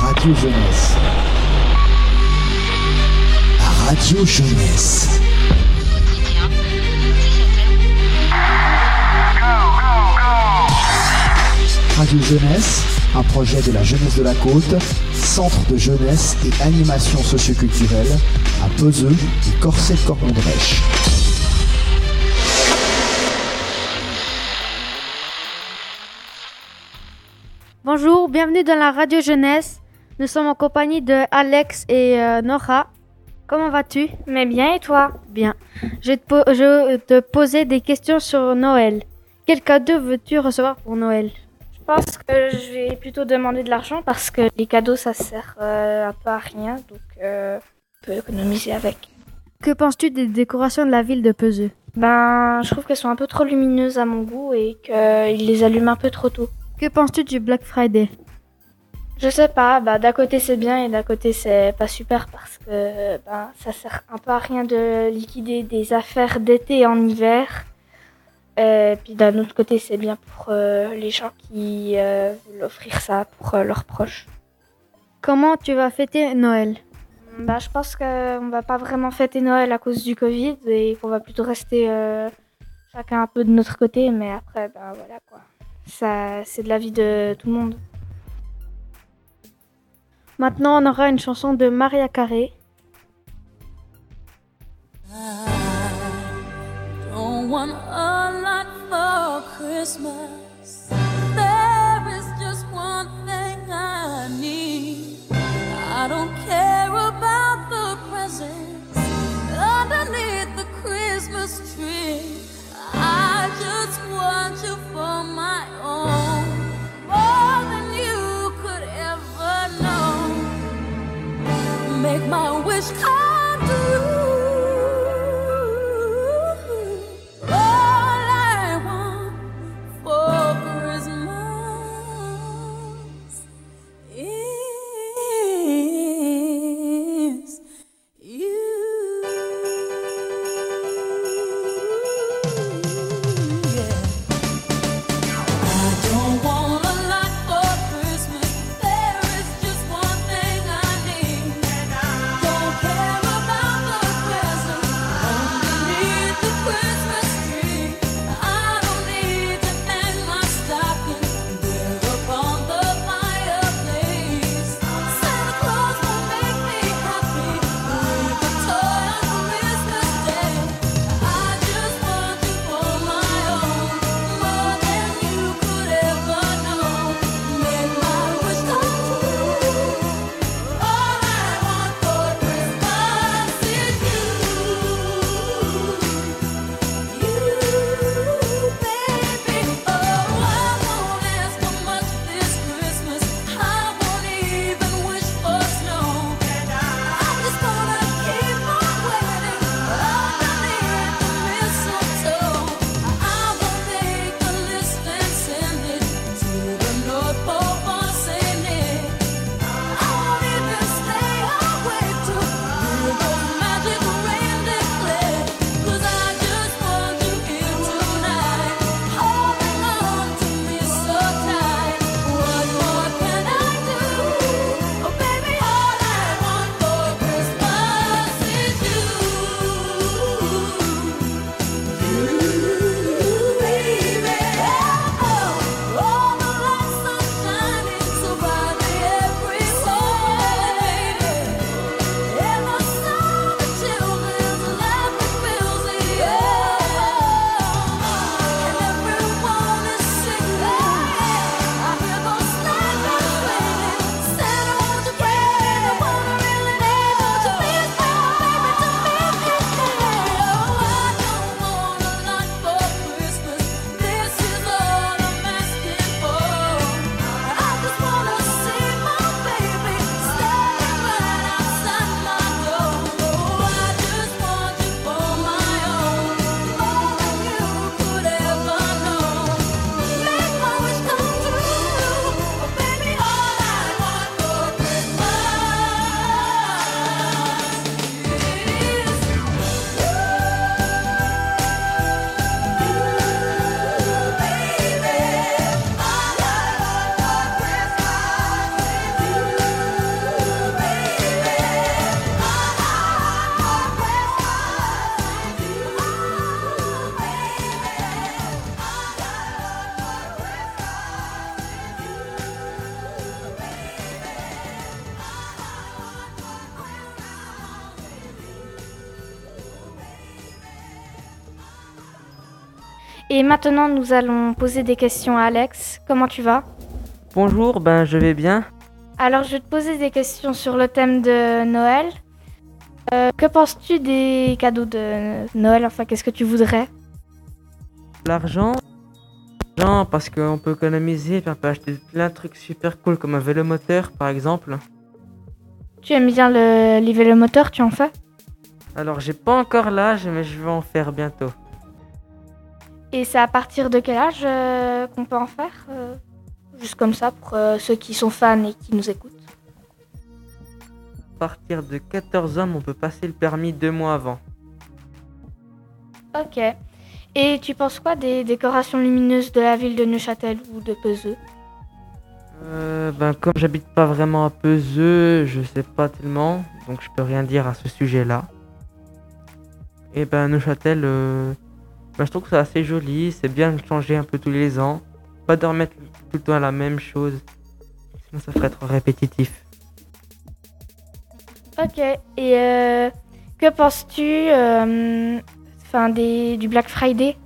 Radio Jeunesse. Radio Jeunesse. Radio Jeunesse, un projet de la Jeunesse de la Côte, centre de jeunesse et animation socioculturelle à Peseux et Corcelles-Cormont-Drèche. Bonjour, bienvenue dans la Radio Jeunesse. Nous sommes en compagnie de Alex et Nora. Comment vas-tu? Mais bien, et toi? Bien. Je vais te poser des questions sur Noël. Quel cadeau veux-tu recevoir pour Noël? Je pense que je vais plutôt demander de l'argent parce que les cadeaux, ça sert un peu à rien, donc on peut économiser avec. Que penses-tu des décorations de la ville de Peseux? Je trouve qu'elles sont un peu trop lumineuses à mon goût et qu'ils les allument un peu trop tôt. Que penses-tu du Black Friday? Je sais pas, d'un côté c'est bien et d'un côté c'est pas super parce que ça sert un peu à rien de liquider des affaires d'été en hiver. Puis d'un autre côté c'est bien pour les gens qui veulent offrir ça pour leurs proches. Comment tu vas fêter Noël? Je pense qu'on va pas vraiment fêter Noël à cause du Covid et qu'on va plutôt rester chacun un peu de notre côté, mais après voilà quoi. Ça, c'est de la vie de tout le monde. Maintenant, on aura une chanson de Maria Carey. I don't want a lot for Christmas. There is just one thing I need. I don't care about the presents underneath the Christmas tree. I just want you for my own, more than you could ever know. Make my wish come true. All I want for Christmas Et maintenant, nous allons poser des questions à Alex. Comment tu vas? Bonjour, je vais bien. Alors, je vais te poser des questions sur le thème de Noël. Que penses-tu des cadeaux de Noël? Enfin, qu'est-ce que tu voudrais? L'argent, l'argent, parce qu'on peut économiser, puis on peut acheter plein de trucs super cool comme un vélomoteur par exemple. Tu aimes bien les vélomoteurs, tu en fais? Alors j'ai pas encore l'âge, mais je vais en faire bientôt. Et c'est à partir de quel âge qu'on peut en faire? Juste comme ça, pour ceux qui sont fans et qui nous écoutent. À partir de 14 ans, on peut passer le permis 2 mois avant. Ok. Et tu penses quoi des décorations lumineuses de la ville de Neuchâtel ou de Peseux? Comme j'habite pas vraiment à Peseux, je sais pas tellement, donc je peux rien dire à ce sujet-là. Et Neuchâtel, je trouve que c'est assez joli, c'est bien de changer un peu tous les ans, pas de remettre tout le temps la même chose, sinon ça ferait trop répétitif. Ok. Et que penses-tu du Black Friday?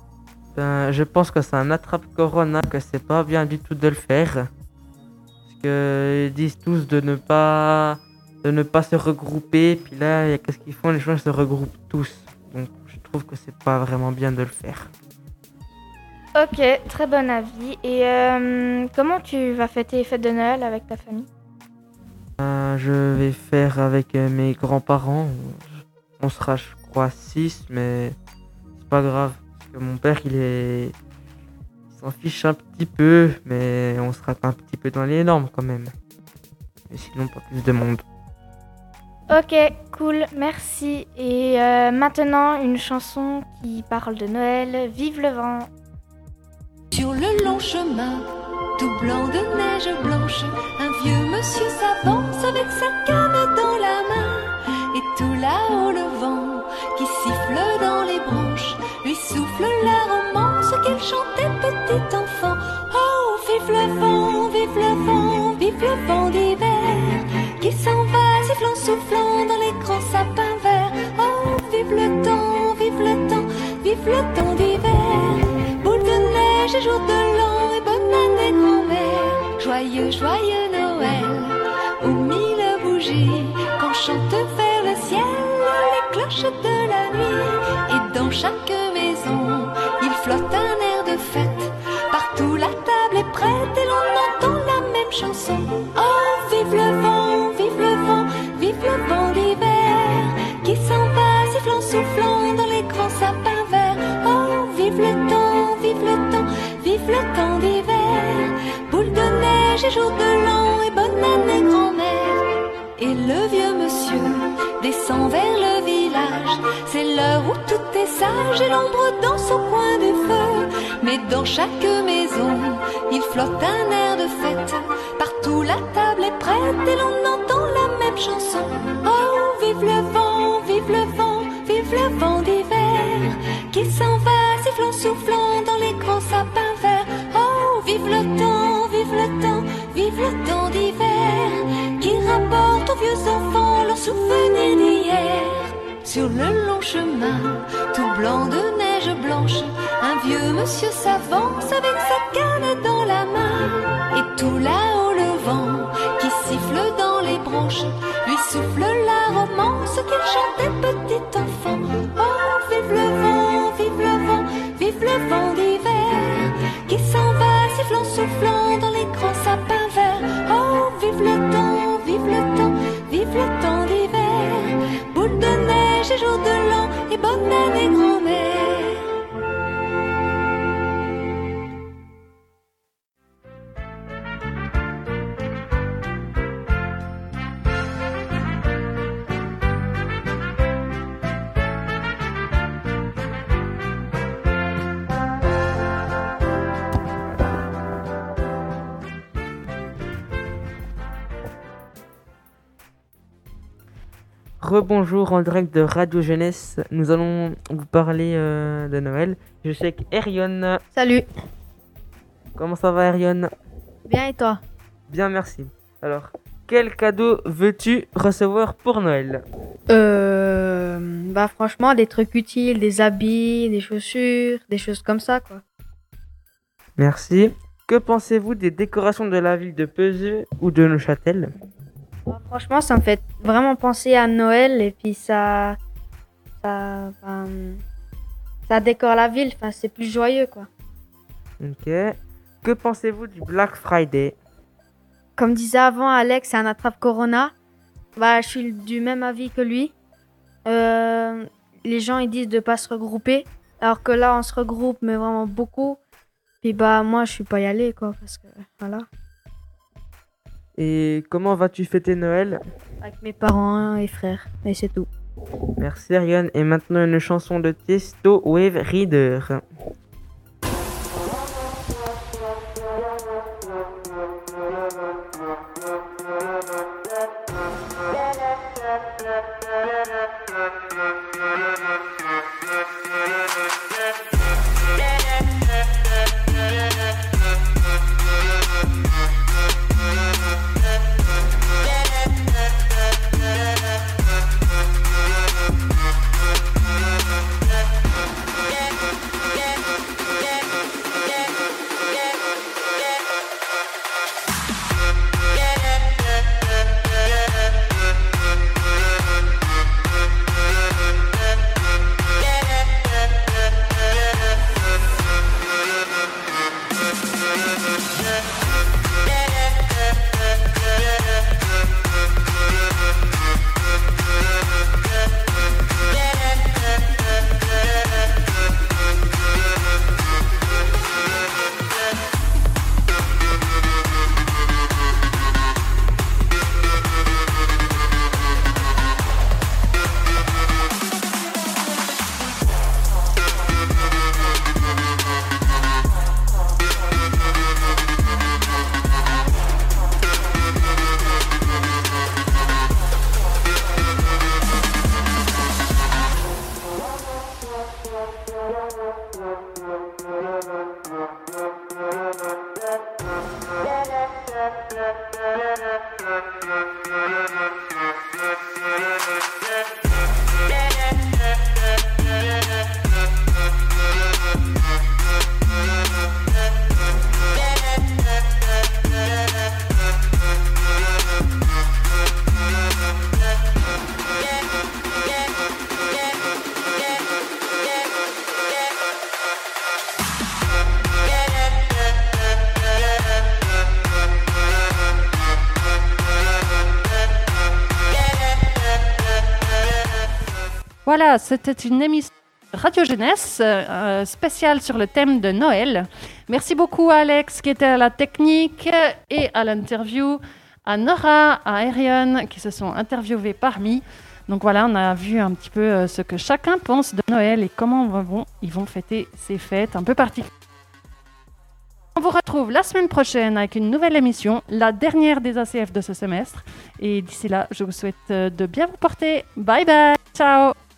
Je pense que c'est un attrape-corona, que c'est pas bien du tout de le faire. Parce que ils disent tous de ne pas se regrouper, puis là, qu'est-ce qu'ils font? Les gens se regroupent tous. Donc je trouve que c'est pas vraiment bien de le faire. Ok, très bon avis. Et comment tu vas fêter les fêtes de Noël avec ta famille? Je vais faire avec mes grands-parents. On sera, je crois, 6, mais c'est pas grave. Parce que mon père, il s'en fiche un petit peu, mais on sera un petit peu dans les normes quand même. Mais sinon, pas plus de monde. Ok, cool, merci. Et maintenant, une chanson qui parle de Noël. Vive le vent! Sur le long chemin, tout blanc de neige blanche, un vieux monsieur s'avance avec sa canne dans la main. Et tout là-haut le vent qui siffle dans les branches lui souffle la romance qu'il chantait petit enfant. Oh, vive le vent, vive le vent, vive le vent d'hiver qui s'en va sifflant, soufflant dans les grands sapins verts. Oh, vive le temps, vive le temps, vive le temps d'hiver. Boule de neige et jour de l'an et bonne année grand-mère. Joyeux, joyeux Noël, aux 1000 bougies qu'on chante vers le ciel les cloches de la nuit. Et dans chaque maison, il flotte un air de fête. Partout la table est prête et l'on entend la même chanson. Oh, vive le vent, vive le vent, vive le vent d'hiver qui s'en va sifflant, soufflant dans les grands sapins verts. Oh, vive le temps, vive le temps, vive le temps d'hiver. Boule de neige et jour de l'an et bonne année grand-mère. Et le vieux monsieur descend vers le village. C'est l'heure où tout est sage et l'ombre danse au coin du feu. Mais dans chaque maison, il flotte un air de fête. Partout la table est prête et l'on entend la même chanson. Oh, vive le vent, vive le vent, vive le vent d'hiver qui s'en va sifflant, soufflant dans les grands sapins verts. Oh, vive le temps, vive le temps, vive le temps d'hiver qui rapporte aux vieux enfants leurs souvenirs d'hier. Sur le long chemin, tout blanc de neige blanche, un vieux monsieur s'avance avec sa canne dans la main. Et tout là-haut le vent qui siffle dans les branches lui souffle la romance qu'il chantait petit enfant. Oh, vive le vent, vive le vent, vive le vent d'hiver qui s'en va sifflant, soufflant dans les grands sapins verts. Oh, vive le temps, vive le temps, vive le temps d'hiver. Boule de neige et jour de l'an et bonne année grand-mère. Rebonjour en direct de Radio Jeunesse. Nous allons vous parler de Noël. Je suis avec Erion. Salut. Comment ça va, Erion? Bien et toi? Bien, merci. Alors, quel cadeau veux-tu recevoir pour Noël? Bah franchement, des trucs utiles, des habits, des chaussures, des choses comme ça, quoi. Merci. Que pensez-vous des décorations de la ville de Peseux ou de Neuchâtel? Bah, franchement, ça me fait vraiment penser à Noël et puis enfin, ça décore la ville, enfin, c'est plus joyeux, quoi. Ok. Que pensez-vous du Black Friday? Comme disait avant Alex, c'est un attrape-corona. Bah, je suis du même avis que lui. Les gens, ils disent de pas se regrouper. Alors que là, on se regroupe, mais vraiment beaucoup. Puis bah, moi, je suis pas y aller, quoi, parce que, voilà. Et comment vas-tu fêter Noël? Avec mes parents et frères. Et c'est tout. Merci Ariane. Et maintenant une chanson de Tiesto, Wave Reader. Voilà, c'était une émission Radio Jeunesse spéciale sur le thème de Noël. Merci beaucoup à Alex qui était à la technique et à l'interview, à Nora, à Ariane qui se sont interviewés parmi. Donc voilà, on a vu un petit peu ce que chacun pense de Noël et comment ils vont fêter ces fêtes un peu particulières. On vous retrouve la semaine prochaine avec une nouvelle émission, la dernière des ACF de ce semestre. Et d'ici là, je vous souhaite de bien vous porter. Bye bye, ciao.